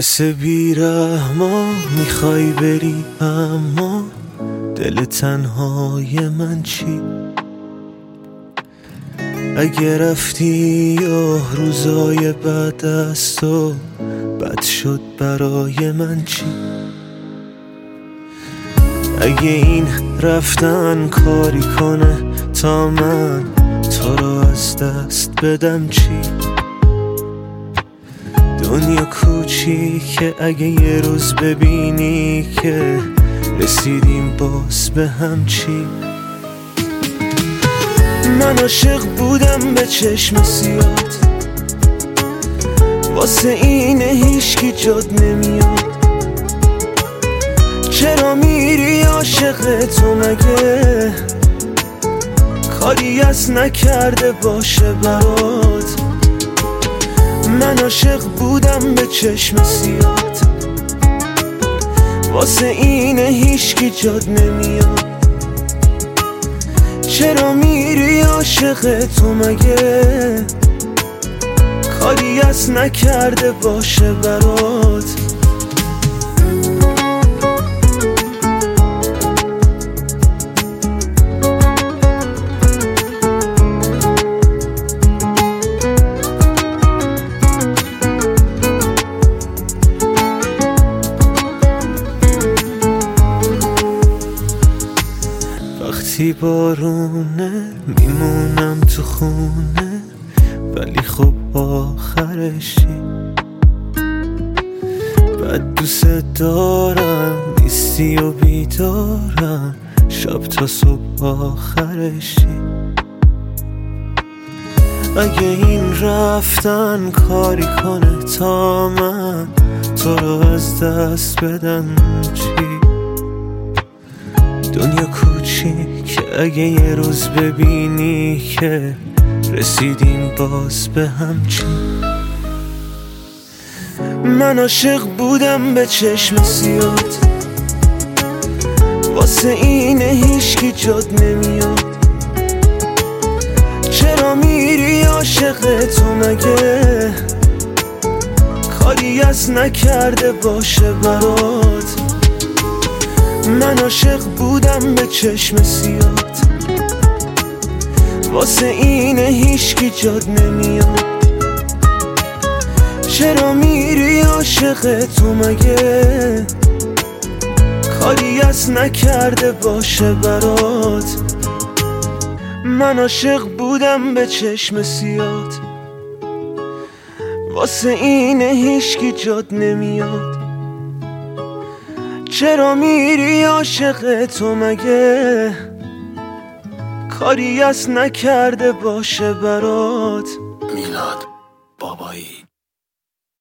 مثل بیرحما میخوای بری، اما دل تنهای من چی؟ اگه رفتی یا روزای بعد از تو بد شد برای من چی؟ اگه این رفتن کاری کنه تا من تو رو از دست بدم چی؟ دنیا کوچیکه، اگه یه روز ببینی که رسیدیم باز به هم چی؟ من عاشق بودم به چشم سیات، واسه اینه هیچکی جاد نمیاد. چرا میری عاشق تو؟ مگه کاری از نکرده باشه برات؟ من عاشق بودم به چشم سیات، واسه اینه هیچکی جاد نمیاد. چرا میری عاشق تو؟ مگه کاری از نکرده باشه برات؟ وقتی بارونه میمونم تو خونه، ولی خب آخرشی. بعد دوست دارم نیستی و بیدارم، شب تا صبح آخرشی. اگه این رفتن کاری کنه تا من تو رو از دست بدم چی؟ دنیا کوچیک، اگه یه روز ببینی که رسیدیم باز به هم چی؟ من عاشق بودم به چشم سیات، واسه اینه هیچکی جاد نمیاد. چرا میری عاشق تو؟ مگه کاری از نکرده باشه برات؟ من عاشق بودم به چشم سیات، واسه اینه هیچکی جاد نمیاد. چرا میری عاشق تو؟ مگه کاری از نکرده باشه برات؟ من عاشق بودم به چشم سیات، واسه اینه هیچکی جاد نمیاد. چرا میری عاشق تو؟ مگه کاری از نکرده باشه برات؟ میلاد